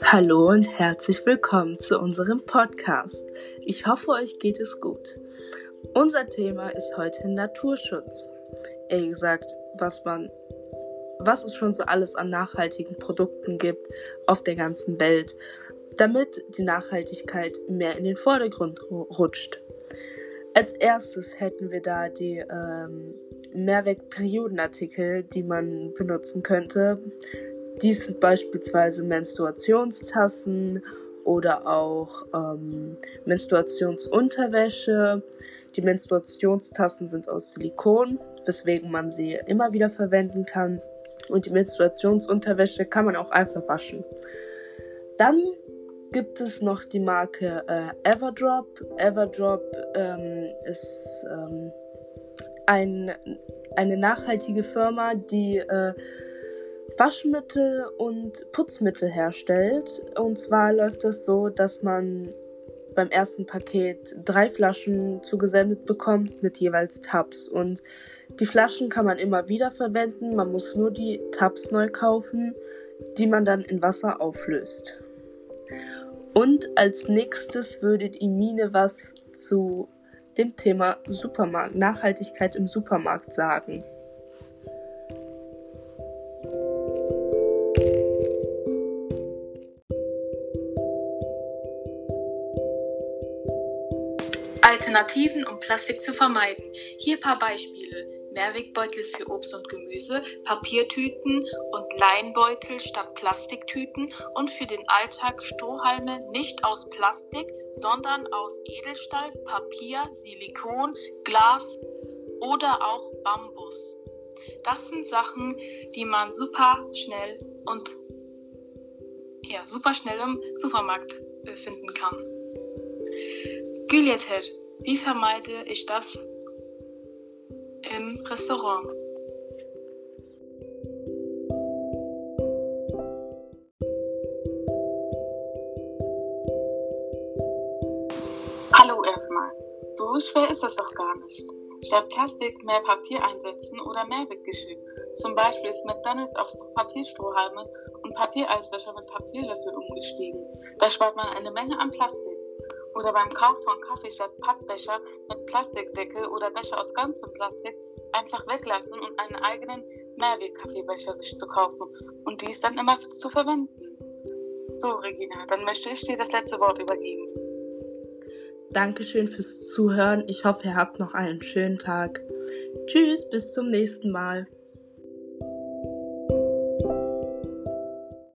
Hallo und herzlich willkommen zu unserem Podcast. Ich hoffe, euch geht es gut. Unser Thema ist heute Naturschutz. Ehrlich gesagt, was es schon so alles an nachhaltigen Produkten gibt auf der ganzen Welt, damit die Nachhaltigkeit mehr in den Vordergrund rutscht. Als erstes hätten wir da die Mehrwegperiodenartikel, die man benutzen könnte. Dies sind beispielsweise Menstruationstassen oder auch Menstruationsunterwäsche. Die Menstruationstassen sind aus Silikon, weswegen man sie immer wieder verwenden kann. Und die Menstruationsunterwäsche kann man auch einfach waschen. Dann gibt es noch die Marke Everdrop. Everdrop ist eine nachhaltige Firma, die Waschmittel und Putzmittel herstellt. Und zwar läuft es so, dass man beim ersten Paket 3 Flaschen zugesendet bekommt mit jeweils Tabs. Und die Flaschen kann man immer wieder verwenden. Man muss nur die Tabs neu kaufen, die man dann in Wasser auflöst. Und als nächstes würde die Mine was zu dem Thema Supermarkt, Nachhaltigkeit im Supermarkt sagen. Alternativen, um Plastik zu vermeiden. Hier ein paar Beispiele. Mehrwegbeutel für Obst und Gemüse, Papiertüten und Leinbeutel statt Plastiktüten und für den Alltag Strohhalme nicht aus Plastik, sondern aus Edelstahl, Papier, Silikon, Glas oder auch Bambus. Das sind Sachen, die man super schnell im Supermarkt finden kann. Gülyeter, wie vermeide ich das im Restaurant? Hallo erstmal. So schwer ist das doch gar nicht. Statt Plastik mehr Papier einsetzen oder Mehrweggeschirr. Zum Beispiel ist McDonald's auf Papierstrohhalme und Papiereisbecher mit Papierlöffel umgestiegen. Da spart man eine Menge an Plastik. Oder beim Kauf von Kaffee statt Pappbecher mit Plastikdeckel oder Becher aus ganzem Plastik einfach weglassen und einen eigenen Mehrweg-Kaffeebecher sich zu kaufen und dies dann immer zu verwenden. So, Regina, dann möchte ich dir das letzte Wort übergeben. Dankeschön fürs Zuhören. Ich hoffe, ihr habt noch einen schönen Tag. Tschüss, bis zum nächsten Mal.